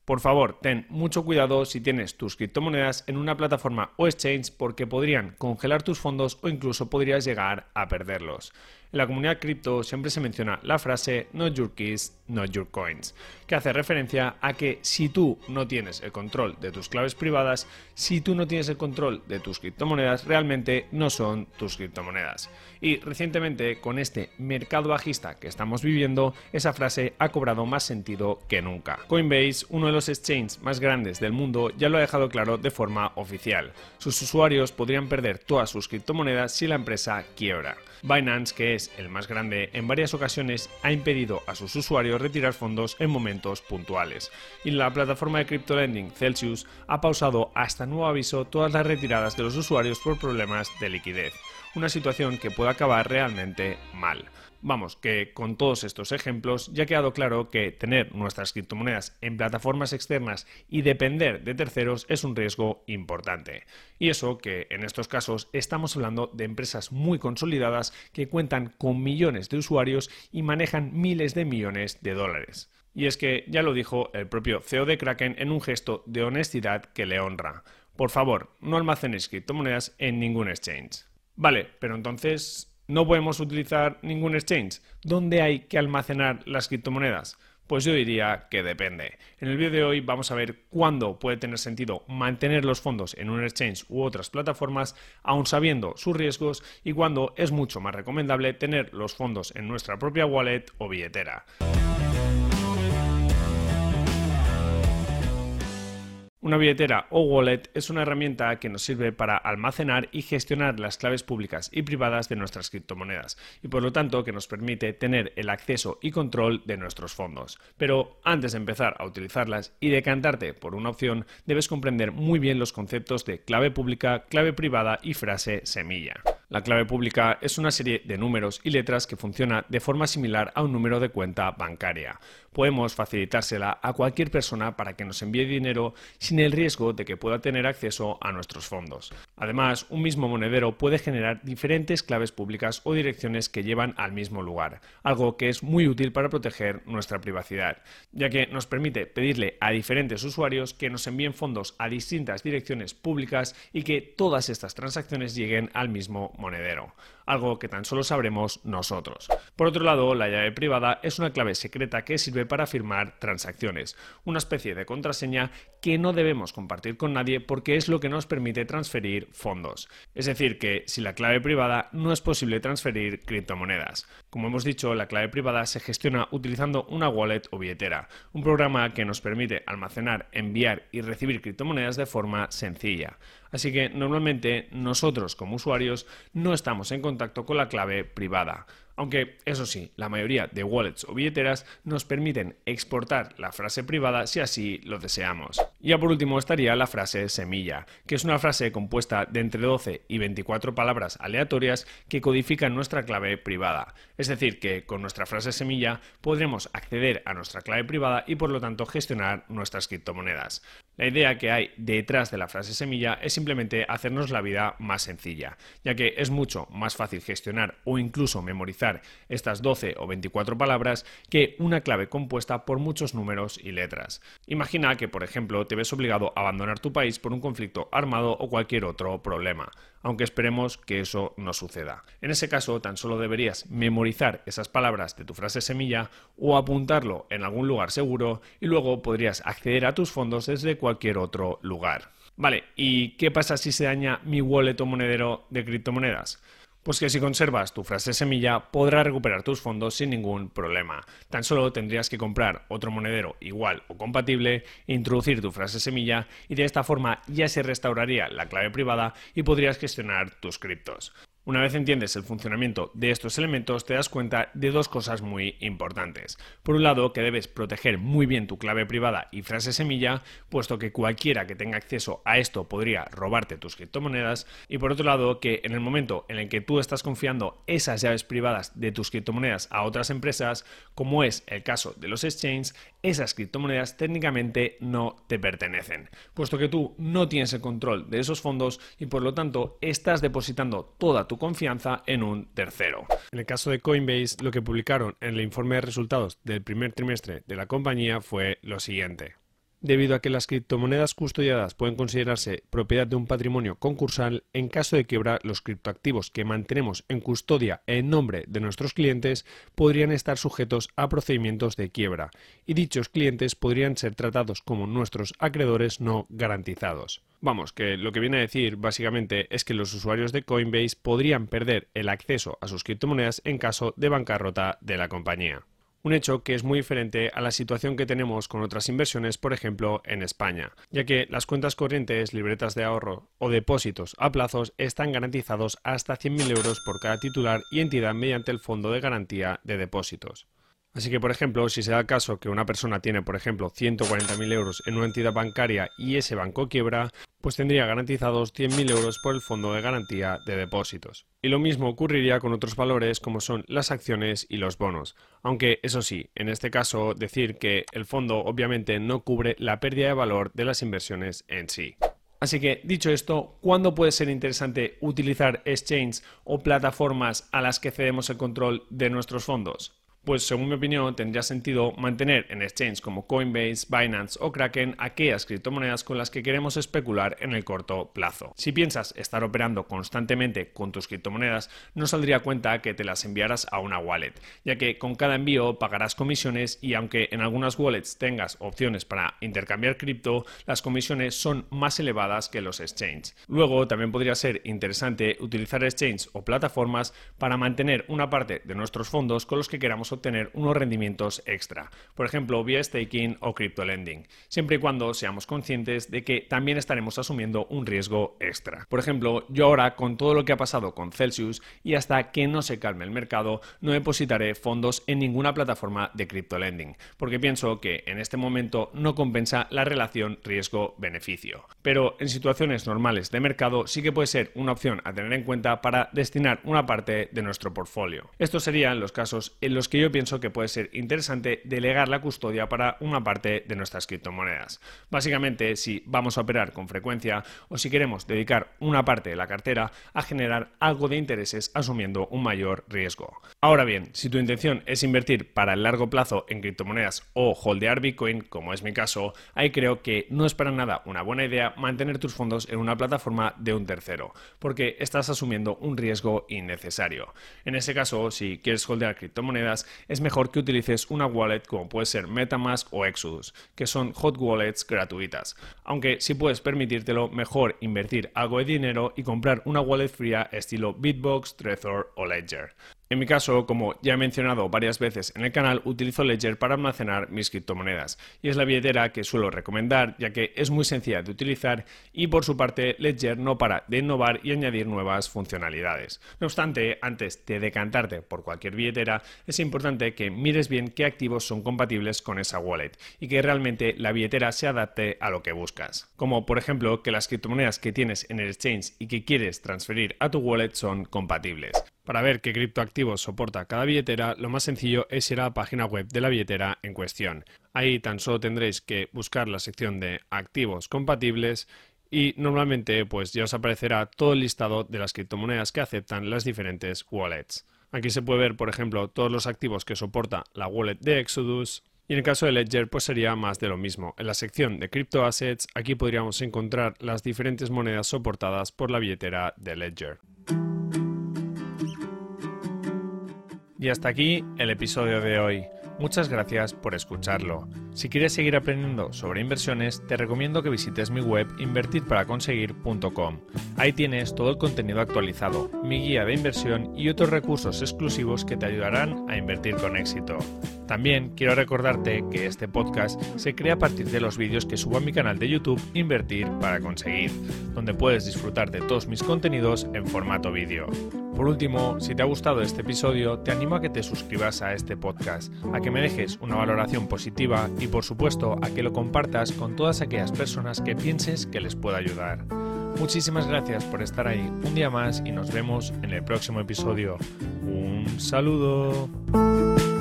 Por favor, ten mucho cuidado si tienes tus criptomonedas en una plataforma o exchange porque podrían congelar tus fondos o incluso podrías llegar a perderlos. En la comunidad cripto siempre se menciona la frase "Not your keys, not your coins", que hace referencia a que si tú no tienes el control de tus claves privadas, si tú no tienes el control de tus criptomonedas, realmente no son tus criptomonedas. Y recientemente, con este mercado bajista que estamos viviendo, esa frase ha cobrado más sentido que nunca. Coinbase, uno de los exchanges más grandes del mundo, ya lo ha dejado claro de forma oficial. Sus usuarios podrían perder todas sus criptomonedas si la empresa quiebra. Binance, que es el más grande, en varias ocasiones ha impedido a sus usuarios retirar fondos en momentos puntuales. Y la plataforma de criptolending Celsius ha pausado hasta nuevo aviso todas las retiradas de los usuarios por problemas de liquidez. Una situación que puede acabar realmente mal. Vamos, que con todos estos ejemplos ya ha quedado claro que tener nuestras criptomonedas en plataformas externas y depender de terceros es un riesgo importante. Y eso que en estos casos estamos hablando de empresas muy consolidadas que cuentan con millones de usuarios y manejan miles de millones de dólares. Y es que ya lo dijo el propio CEO de Kraken en un gesto de honestidad que le honra. Por favor, no almacenéis criptomonedas en ningún exchange. Vale, pero entonces ¿no podemos utilizar ningún exchange? ¿Dónde hay que almacenar las criptomonedas? Pues yo diría que depende. En el vídeo de hoy vamos a ver cuándo puede tener sentido mantener los fondos en un exchange u otras plataformas, aun sabiendo sus riesgos, y cuándo es mucho más recomendable tener los fondos en nuestra propia wallet o billetera. Una billetera o wallet es una herramienta que nos sirve para almacenar y gestionar las claves públicas y privadas de nuestras criptomonedas y por lo tanto que nos permite tener el acceso y control de nuestros fondos. Pero antes de empezar a utilizarlas y decantarte por una opción, debes comprender muy bien los conceptos de clave pública, clave privada y frase semilla. La clave pública es una serie de números y letras que funciona de forma similar a un número de cuenta bancaria. Podemos facilitársela a cualquier persona para que nos envíe dinero sin el riesgo de que pueda tener acceso a nuestros fondos. Además, un mismo monedero puede generar diferentes claves públicas o direcciones que llevan al mismo lugar, algo que es muy útil para proteger nuestra privacidad, ya que nos permite pedirle a diferentes usuarios que nos envíen fondos a distintas direcciones públicas y que todas estas transacciones lleguen al mismo monedero, algo que tan solo sabremos nosotros. Por otro lado, la llave privada es una clave secreta que sirve para firmar transacciones, una especie de contraseña que no debemos compartir con nadie porque es lo que nos permite transferir fondos. Es decir, que sin la clave privada no es posible transferir criptomonedas. Como hemos dicho, la clave privada se gestiona utilizando una wallet o billetera, un programa que nos permite almacenar, enviar y recibir criptomonedas de forma sencilla. Así que normalmente nosotros como usuarios no estamos en contacto con la clave privada. Aunque, eso sí, la mayoría de wallets o billeteras nos permiten exportar la frase privada si así lo deseamos. Y ya por último estaría la frase semilla, que es una frase compuesta de entre 12 y 24 palabras aleatorias que codifican nuestra clave privada. Es decir, que con nuestra frase semilla podremos acceder a nuestra clave privada y por lo tanto gestionar nuestras criptomonedas. La idea que hay detrás de la frase semilla es simplemente hacernos la vida más sencilla, ya que es mucho más fácil gestionar o incluso memorizar estas 12 o 24 palabras que una clave compuesta por muchos números y letras. Imagina que, por ejemplo, te ves obligado a abandonar tu país por un conflicto armado o cualquier otro problema, aunque esperemos que eso no suceda. En ese caso, tan solo deberías memorizar esas palabras de tu frase semilla o apuntarlo en algún lugar seguro y luego podrías acceder a tus fondos desde cualquier otro lugar. Vale, ¿y qué pasa si se daña mi wallet o monedero de criptomonedas? Pues que si conservas tu frase semilla podrás recuperar tus fondos sin ningún problema. Tan solo tendrías que comprar otro monedero igual o compatible, introducir tu frase semilla y de esta forma ya se restauraría la clave privada y podrías gestionar tus criptos. Una vez entiendes el funcionamiento de estos elementos, te das cuenta de dos cosas muy importantes. Por un lado, que debes proteger muy bien tu clave privada y frase semilla, puesto que cualquiera que tenga acceso a esto podría robarte tus criptomonedas. Y por otro lado, que en el momento en el que tú estás confiando esas llaves privadas de tus criptomonedas a otras empresas, como es el caso de los exchanges, esas criptomonedas técnicamente no te pertenecen, puesto que tú no tienes el control de esos fondos y por lo tanto estás depositando toda tu confianza en un tercero. En el caso de Coinbase, lo que publicaron en el informe de resultados del primer trimestre de la compañía fue lo siguiente. debido a que las criptomonedas custodiadas pueden considerarse propiedad de un patrimonio concursal. En caso de quiebra, los criptoactivos que mantenemos en custodia en nombre de nuestros clientes podrían estar sujetos a procedimientos de quiebra, y dichos clientes podrían ser tratados como nuestros acreedores no garantizados. Vamos, que lo que viene a decir básicamente es que los usuarios de Coinbase podrían perder el acceso a sus criptomonedas en caso de bancarrota de la compañía. Un hecho que es muy diferente a la situación que tenemos con otras inversiones, por ejemplo, en España, ya que las cuentas corrientes, libretas de ahorro o depósitos a plazos están garantizados hasta 100.000 euros por cada titular y entidad mediante el Fondo de Garantía de Depósitos. Así que, por ejemplo, si se da el caso que una persona tiene, por ejemplo, 140.000 euros en una entidad bancaria y ese banco quiebra, pues tendría garantizados 100.000 euros por el Fondo de Garantía de Depósitos. Y lo mismo ocurriría con otros valores como son las acciones y los bonos. Aunque, eso sí, en este caso, decir que el fondo obviamente no cubre la pérdida de valor de las inversiones en sí. Así que, dicho esto, ¿cuándo puede ser interesante utilizar exchanges o plataformas a las que cedemos el control de nuestros fondos? Pues según mi opinión tendría sentido mantener en exchanges como Coinbase, Binance o Kraken aquellas criptomonedas con las que queremos especular en el corto plazo. Si piensas estar operando constantemente con tus criptomonedas, no saldría a cuenta que te las enviaras a una wallet, ya que con cada envío pagarás comisiones y aunque en algunas wallets tengas opciones para intercambiar cripto, las comisiones son más elevadas que los exchanges. Luego también podría ser interesante utilizar exchanges o plataformas para mantener una parte de nuestros fondos con los que queramos obtener unos rendimientos extra, por ejemplo vía staking o crypto lending, siempre y cuando seamos conscientes de que también estaremos asumiendo un riesgo extra. Por ejemplo, yo ahora con todo lo que ha pasado con Celsius y hasta que no se calme el mercado, no depositaré fondos en ninguna plataforma de crypto lending, porque pienso que en este momento no compensa la relación riesgo-beneficio. Pero en situaciones normales de mercado sí que puede ser una opción a tener en cuenta para destinar una parte de nuestro portfolio. Estos serían los casos en los que yo pienso que puede ser interesante delegar la custodia para una parte de nuestras criptomonedas. Básicamente, si vamos a operar con frecuencia o si queremos dedicar una parte de la cartera a generar algo de intereses asumiendo un mayor riesgo. Ahora bien, si tu intención es invertir para el largo plazo en criptomonedas o holdear Bitcoin, como es mi caso, ahí creo que no es para nada una buena idea mantener tus fondos en una plataforma de un tercero, porque estás asumiendo un riesgo innecesario. En ese caso, si quieres holdear criptomonedas, es mejor que utilices una wallet como puede ser MetaMask o Exodus, que son hot wallets gratuitas. Aunque si puedes permitírtelo, mejor invertir algo de dinero y comprar una wallet fría estilo Bitbox, Trezor o Ledger. En mi caso, como ya he mencionado varias veces en el canal, utilizo Ledger para almacenar mis criptomonedas y es la billetera que suelo recomendar ya que es muy sencilla de utilizar y por su parte Ledger no para de innovar y añadir nuevas funcionalidades. No obstante, antes de decantarte por cualquier billetera, es importante que mires bien qué activos son compatibles con esa wallet y que realmente la billetera se adapte a lo que buscas. Como por ejemplo que las criptomonedas que tienes en el exchange y que quieres transferir a tu wallet son compatibles. Para ver qué criptoactivos soporta cada billetera, lo más sencillo es ir a la página web de la billetera en cuestión. Ahí tan solo tendréis que buscar la sección de activos compatibles y normalmente pues ya os aparecerá todo el listado de las criptomonedas que aceptan las diferentes wallets. Aquí se puede ver, por ejemplo, todos los activos que soporta la wallet de Exodus. Y en el caso de Ledger pues sería más de lo mismo. En la sección de Crypto Assets aquí podríamos encontrar las diferentes monedas soportadas por la billetera de Ledger. Y hasta aquí el episodio de hoy. Muchas gracias por escucharlo. Si quieres seguir aprendiendo sobre inversiones, te recomiendo que visites mi web invertirparaconseguir.com. Ahí tienes todo el contenido actualizado, mi guía de inversión y otros recursos exclusivos que te ayudarán a invertir con éxito. También quiero recordarte que este podcast se crea a partir de los vídeos que subo a mi canal de YouTube Invertir para Conseguir, donde puedes disfrutar de todos mis contenidos en formato vídeo. Por último, si te ha gustado este episodio, te animo a que te suscribas a este podcast, a que me dejes una valoración positiva y por supuesto a que lo compartas con todas aquellas personas que pienses que les pueda ayudar. Muchísimas gracias por estar ahí un día más y nos vemos en el próximo episodio. Un saludo.